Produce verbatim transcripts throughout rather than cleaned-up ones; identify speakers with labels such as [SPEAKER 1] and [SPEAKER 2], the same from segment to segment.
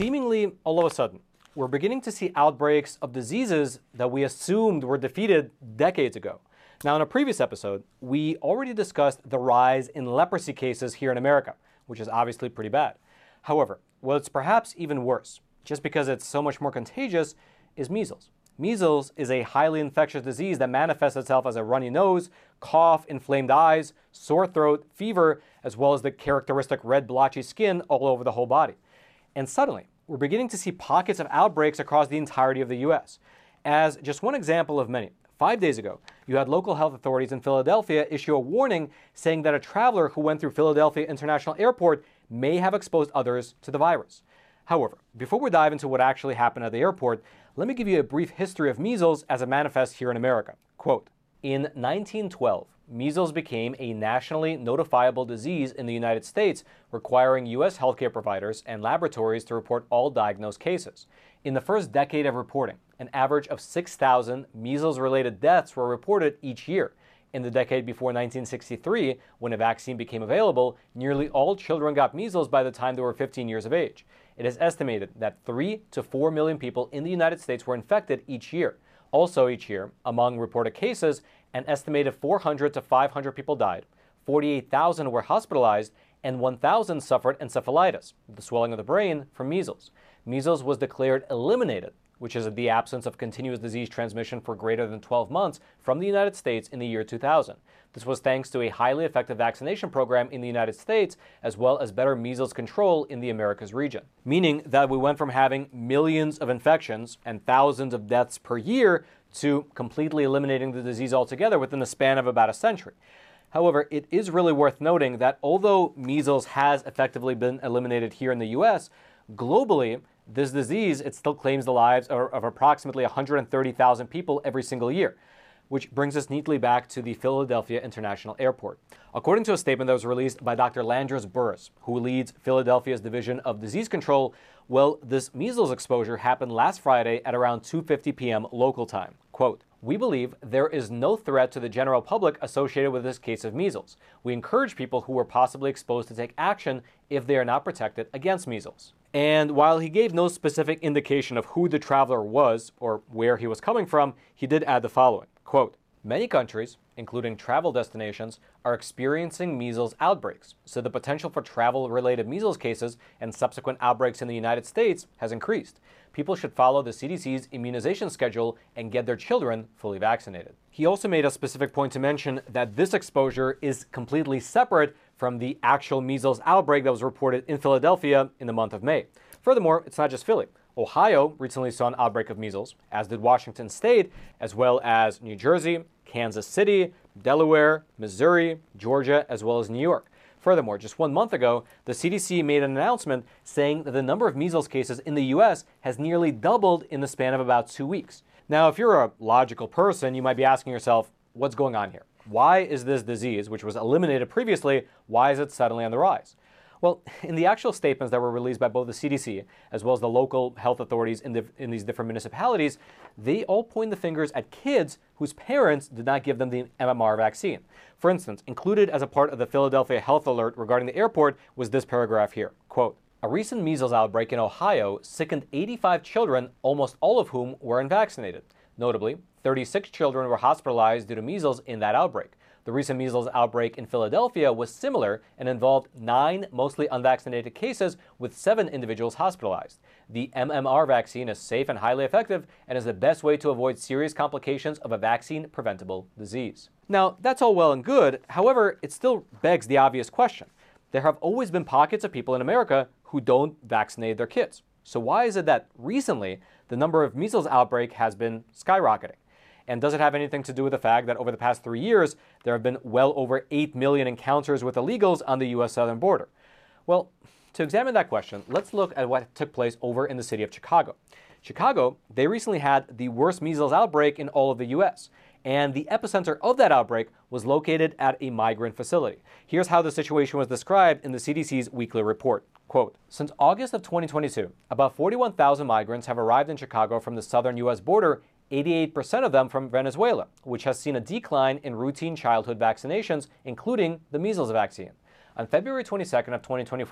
[SPEAKER 1] Seemingly all of a sudden, we're beginning to see outbreaks of diseases that we assumed were defeated decades ago. Now, in a previous episode, we already discussed the rise in leprosy cases here in America, which is obviously pretty bad. However, what's perhaps even worse, just because it's so much more contagious, is measles. Measles is a highly infectious disease that manifests itself as a runny nose, cough, inflamed eyes, sore throat, fever, as well as the characteristic red blotchy skin all over the whole body. And suddenly, we're beginning to see pockets of outbreaks across the entirety of the U S. As just one example of many, five days ago, you had local health authorities in Philadelphia issue a warning saying that a traveler who went through Philadelphia International Airport may have exposed others to the virus. However, before we dive into what actually happened at the airport, let me give you a brief history of measles as it manifests here in America. Quote, in nineteen twelve, measles became a nationally notifiable disease in the United States, requiring U S healthcare providers and laboratories to report all diagnosed cases. In the first decade of reporting, an average of six thousand measles-related deaths were reported each year. In the decade before nineteen sixty-three, when a vaccine became available, nearly all children got measles by the time they were fifteen years of age. It is estimated that three to four million people in the United States were infected each year. Also each year, among reported cases, an estimated four hundred to five hundred people died, forty-eight thousand were hospitalized, and one thousand suffered encephalitis, the swelling of the brain, from measles. Measles was declared eliminated, which is the absence of continuous disease transmission for greater than twelve months, from the United States in the year two thousand. This was thanks to a highly effective vaccination program in the United States, as well as better measles control in the Americas region. Meaning that we went from having millions of infections and thousands of deaths per year to completely eliminating the disease altogether within the span of about a century. However, it is really worth noting that although measles has effectively been eliminated here in the U S, globally, this disease, it still claims the lives of, of approximately one hundred thirty thousand people every single year, which brings us neatly back to the Philadelphia International Airport. According to a statement that was released by Doctor Landris Burrus, who leads Philadelphia's Division of Disease Control, well, this measles exposure happened last Friday at around two fifty p m local time. Quote, we believe there is no threat to the general public associated with this case of measles. We encourage people who were possibly exposed to take action if they are not protected against measles. And while he gave no specific indication of who the traveler was or where he was coming from, he did add the following, quote, many countries, including travel destinations, are experiencing measles outbreaks, so the potential for travel-related measles cases and subsequent outbreaks in the United States has increased. People should follow the C D C's immunization schedule and get their children fully vaccinated. He also made a specific point to mention that this exposure is completely separate from the actual measles outbreak that was reported in Philadelphia in the month of May. Furthermore, it's not just Philly. Ohio recently saw an outbreak of measles, as did Washington State, as well as New Jersey, Kansas City, Delaware, Missouri, Georgia, as well as New York. Furthermore, just one month ago, the C D C made an announcement saying that the number of measles cases in the U S has nearly doubled in the span of about two weeks. Now, if you're a logical person, you might be asking yourself, what's going on here? Why is this disease, which was eliminated previously, why is it suddenly on the rise? Well, in the actual statements that were released by both the C D C as well as the local health authorities in, the, in these different municipalities, they all point the fingers at kids whose parents did not give them the M M R vaccine. For instance, included as a part of the Philadelphia Health Alert regarding the airport was this paragraph here, quote, a recent measles outbreak in Ohio sickened eighty-five children, almost all of whom were unvaccinated. Notably, thirty-six children were hospitalized due to measles in that outbreak. The recent measles outbreak in Philadelphia was similar and involved nine mostly unvaccinated cases with seven individuals hospitalized. The M M R vaccine is safe and highly effective and is the best way to avoid serious complications of a vaccine-preventable disease. Now, that's all well and good. However, it still begs the obvious question. There have always been pockets of people in America who don't vaccinate their kids. So why is it that recently the number of measles outbreak has been skyrocketing? And does it have anything to do with the fact that over the past three years, there have been well over eight million encounters with illegals on the U S southern border? Well, to examine that question, let's look at what took place over in the city of Chicago. Chicago, they recently had the worst measles outbreak in all of the U S, and the epicenter of that outbreak was located at a migrant facility. Here's how the situation was described in the C D C's weekly report. Quote, since August of twenty twenty-two, about forty-one thousand migrants have arrived in Chicago from the southern U S border, eighty-eight percent of them from Venezuela, which has seen a decline in routine childhood vaccinations, including the measles vaccine. On February twenty-second of twenty twenty-four,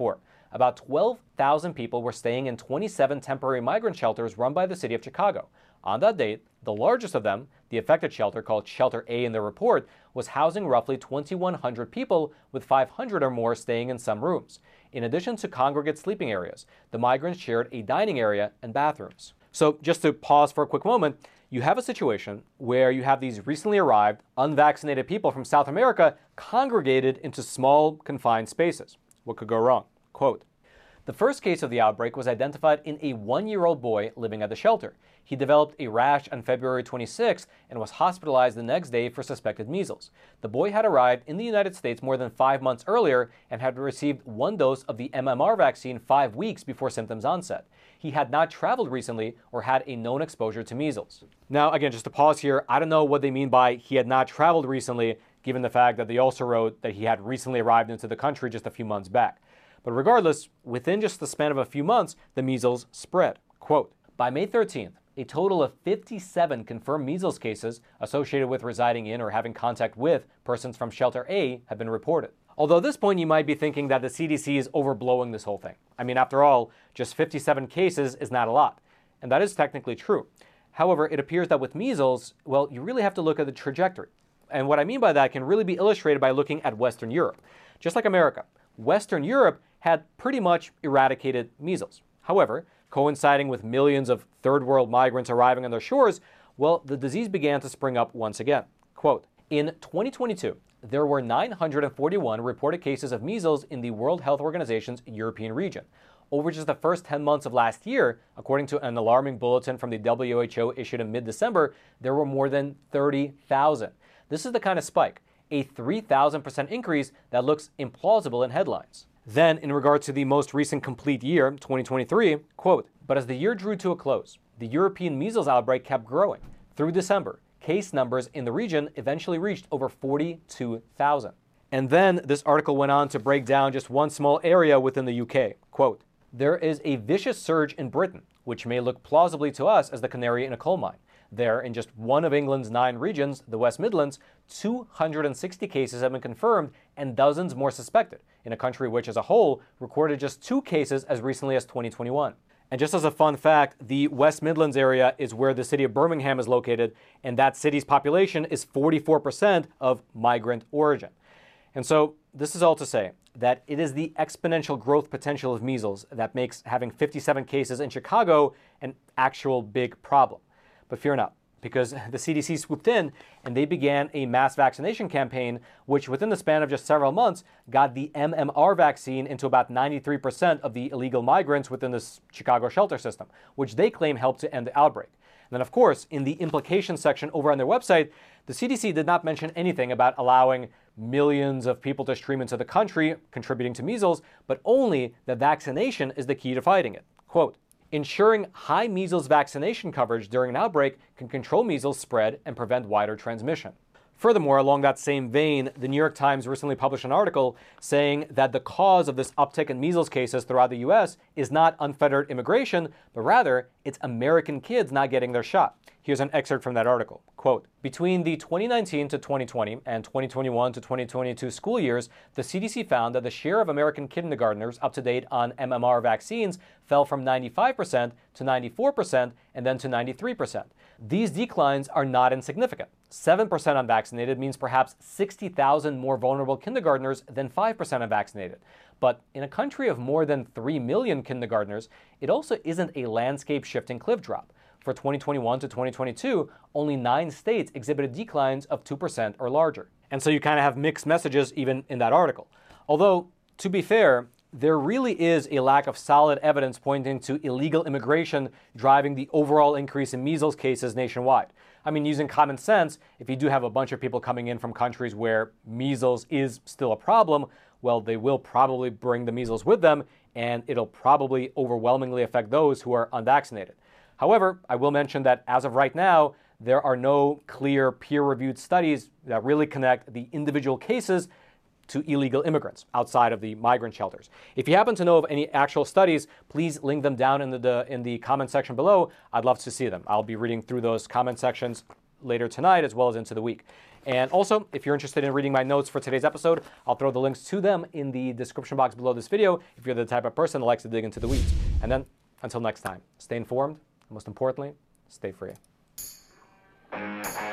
[SPEAKER 1] about twelve thousand people were staying in twenty-seven temporary migrant shelters run by the city of Chicago. On that date, the largest of them, the affected shelter called Shelter A in the report, was housing roughly twenty-one hundred people, with five hundred or more staying in some rooms. In addition to congregate sleeping areas, the migrants shared a dining area and bathrooms. So just to pause for a quick moment, you have a situation where you have these recently arrived, unvaccinated people from South America congregated into small, confined spaces. What could go wrong? Quote, "The first case of the outbreak was identified in a one-year-old boy living at the shelter. He developed a rash on February twenty-sixth and was hospitalized the next day for suspected measles. The boy had arrived in the United States more than five months earlier and had received one dose of the M M R vaccine five weeks before symptoms onset. He had not traveled recently or had a known exposure to measles." Now, again, just to pause here, I don't know what they mean by he had not traveled recently, given the fact that they also wrote that he had recently arrived into the country just a few months back. But regardless, within just the span of a few months, the measles spread. Quote, "By May thirteenth, a total of fifty-seven confirmed measles cases associated with residing in or having contact with persons from Shelter A have been reported." Although at this point you might be thinking that the C D C is overblowing this whole thing. I mean, after all, just fifty-seven cases is not a lot. And that is technically true. However, it appears that with measles, well, you really have to look at the trajectory. And what I mean by that can really be illustrated by looking at Western Europe. Just like America, Western Europe had pretty much eradicated measles. However, coinciding with millions of third world migrants arriving on their shores, well, the disease began to spring up once again. Quote, "In twenty twenty-two, there were nine hundred forty-one reported cases of measles in the World Health Organization's European region. Over just the first ten months of last year, according to an alarming bulletin from the W H O issued in mid-December, there were more than thirty thousand. This is the kind of spike, a three thousand percent increase that looks implausible in headlines." Then, in regard to the most recent complete year, twenty twenty-three, quote, "But as the year drew to a close, the European measles outbreak kept growing. Through December, case numbers in the region eventually reached over forty-two thousand. And then this article went on to break down just one small area within the U K. Quote, "There is a vicious surge in Britain, which may look plausibly to us as the canary in a coal mine. There, in just one of England's nine regions, the West Midlands, two hundred sixty cases have been confirmed and dozens more suspected, in a country which as a whole recorded just two cases as recently as twenty twenty-one. And just as a fun fact, the West Midlands area is where the city of Birmingham is located, and that city's population is forty-four percent of migrant origin. And so this is all to say that it is the exponential growth potential of measles that makes having fifty-seven cases in Chicago an actual big problem. But fear not, because the C D C swooped in and they began a mass vaccination campaign, which within the span of just several months got the M M R vaccine into about ninety-three percent of the illegal migrants within the Chicago shelter system, which they claim helped to end the outbreak. And then, of course, in the implications section over on their website, the C D C did not mention anything about allowing millions of people to stream into the country, contributing to measles, but only that vaccination is the key to fighting it. Quote, "Ensuring high measles vaccination coverage during an outbreak can control measles spread and prevent wider transmission." Furthermore, along that same vein, the New York Times recently published an article saying that the cause of this uptick in measles cases throughout the U S is not unfettered immigration, but rather it's American kids not getting their shot. Here's an excerpt from that article. Quote, "Between the twenty nineteen to twenty twenty and twenty twenty-one to twenty twenty-two school years, the C D C found that the share of American kindergartners up to date on M M R vaccines fell from ninety-five percent to ninety-four percent and then to ninety-three percent. These declines are not insignificant. seven percent unvaccinated means perhaps sixty thousand more vulnerable kindergartners than five percent unvaccinated. But in a country of more than three million kindergartners, it also isn't a landscape-shifting cliff drop. For twenty twenty-one to twenty twenty-two, only nine states exhibited declines of two percent or larger." And so you kind of have mixed messages even in that article. Although, to be fair, there really is a lack of solid evidence pointing to illegal immigration driving the overall increase in measles cases nationwide. I mean, using common sense, if you do have a bunch of people coming in from countries where measles is still a problem, well, they will probably bring the measles with them, and it'll probably overwhelmingly affect those who are unvaccinated. However, I will mention that as of right now, there are no clear peer-reviewed studies that really connect the individual cases to illegal immigrants outside of the migrant shelters. If you happen to know of any actual studies, please link them down in the, the in the comment section below. I'd love to see them. I'll be reading through those comment sections later tonight as well as into the week. And also, if you're interested in reading my notes for today's episode, I'll throw the links to them in the description box below this video if you're the type of person that likes to dig into the weeds. And then, until next time, stay informed, and most importantly, stay free.